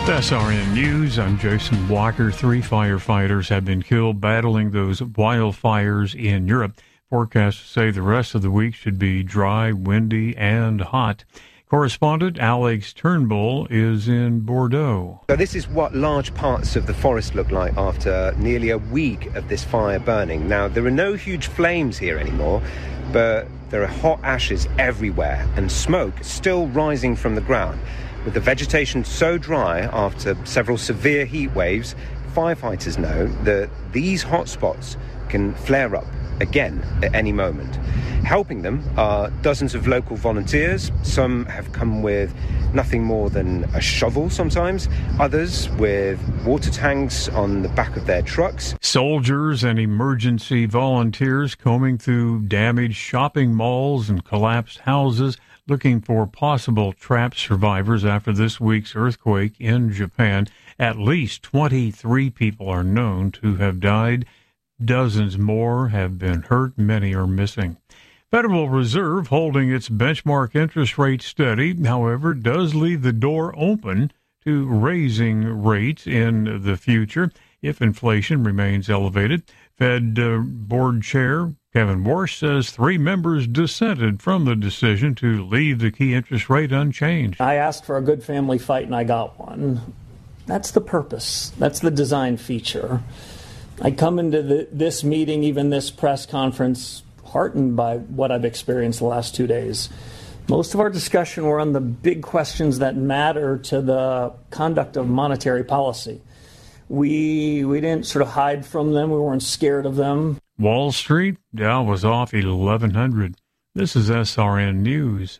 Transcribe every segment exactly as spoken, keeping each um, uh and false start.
S R N News, I'm Jason Walker. Three firefighters have been killed battling those wildfires in Europe. Forecasts say the rest of the week should be dry, windy, and hot. Correspondent Alex Turnbull is in Bordeaux. So this is what large parts of the forest look like after nearly a week of this fire burning. Now, there are no huge flames here anymore, but there are hot ashes everywhere and smoke still rising from the ground. With the vegetation so dry after several severe heat waves, firefighters know that these hotspots can flare up again at any moment. Helping them are dozens of local volunteers. Some have come with nothing more than a shovel sometimes, others with water tanks on the back of their trucks. Soldiers and emergency volunteers combing through damaged shopping malls and collapsed houses, looking for possible trapped survivors after this week's earthquake in Japan. At least twenty-three people are known to have died. Dozens more have been hurt. Many are missing. Federal Reserve holding its benchmark interest rate steady, however, does leave the door open to raising rates in the future if inflation remains elevated. Fed uh, Board Chair Kevin Warsh says three members dissented from the decision to leave the key interest rate unchanged. I asked for a good family fight and I got one. That's the purpose. That's the design feature. I come into the, this meeting, even this press conference, heartened by what I've experienced the last two days. Most of our discussion were on the big questions that matter to the conduct of monetary policy. We we didn't sort of hide from them. We weren't scared of them. Wall Street, Dow was off eleven hundred. This is S R N News.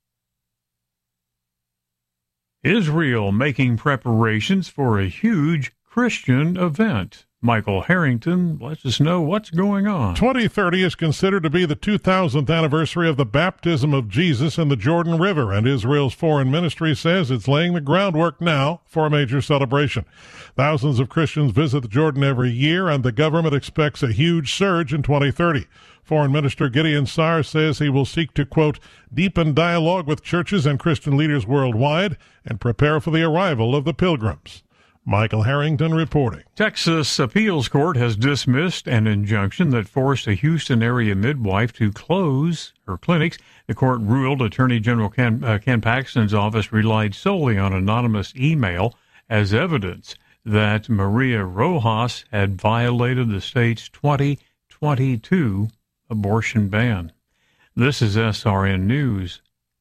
Israel making preparations for a huge Christian event. Michael Harrington lets us know what's going on. twenty thirty is considered to be the two thousandth anniversary of the baptism of Jesus in the Jordan River, and Israel's foreign ministry says it's laying the groundwork now for a major celebration. Thousands of Christians visit the Jordan every year, and the government expects a huge surge in twenty thirty. Foreign Minister Gideon Sa'ar says he will seek to, quote, deepen dialogue with churches and Christian leaders worldwide and prepare for the arrival of the pilgrims. Michael Harrington reporting. Texas Appeals Court has dismissed an injunction that forced a Houston area midwife to close her clinics. The court ruled Attorney General Ken, uh, Ken Paxton's office relied solely on anonymous email as evidence that Maria Rojas had violated the state's twenty twenty-two abortion ban. This is S R N News.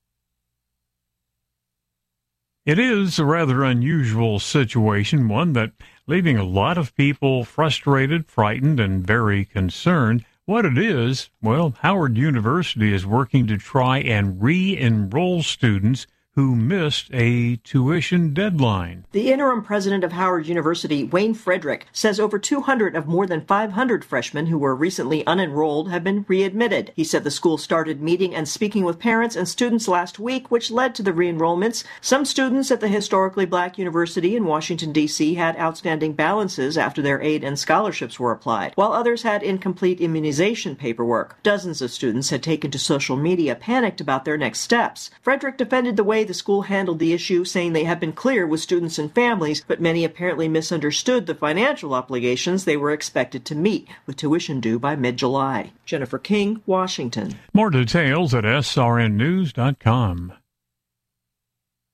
It is a rather unusual situation, one that leaving a lot of people frustrated, frightened, and very concerned. What it is, well, Howard University is working to try and re-enroll students who missed a tuition deadline. The interim president of Howard University, Wayne Frederick, says over two hundred of more than five hundred freshmen who were recently unenrolled have been readmitted. He said the school started meeting and speaking with parents and students last week, which led to the re-enrollments. Some students at the historically black university in Washington, D C had outstanding balances after their aid and scholarships were applied, while others had incomplete immunization paperwork. Dozens of students had taken to social media, panicked about their next steps. Frederick defended the way the school handled the issue, saying they had been clear with students and families, but many apparently misunderstood the financial obligations they were expected to meet, with tuition due by mid-July. Jennifer King, Washington. More details at S R N news dot com.